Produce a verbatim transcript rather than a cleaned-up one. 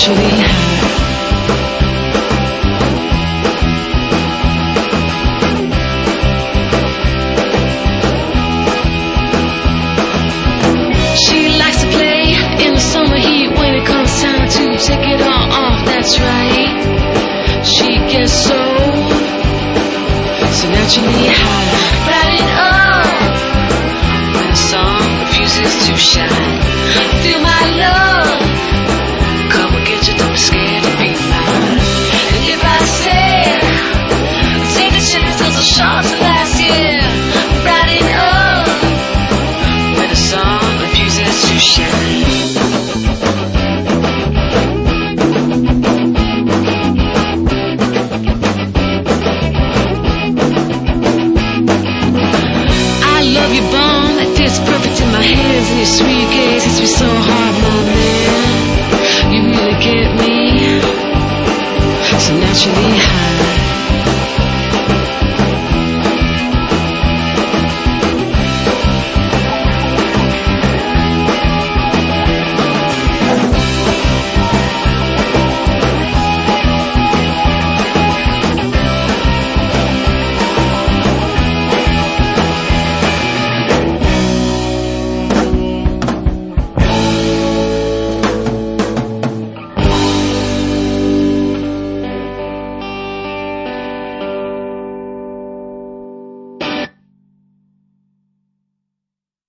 naturally high. She likes to play in the summer heat when it comes time to take it all off, that's right. She gets so, so naturally high. Riding up when the sun refuses to shine. Feel my love, come and get you, don't be scared to be mine. And if I say, take a chance, there's a shot to last, yeah. Riding up when the sun refuses to shine. Love your bomb, it fits perfect in my hands, and your sweet gaze hits me so hard, my man. You really get me, so naturally high.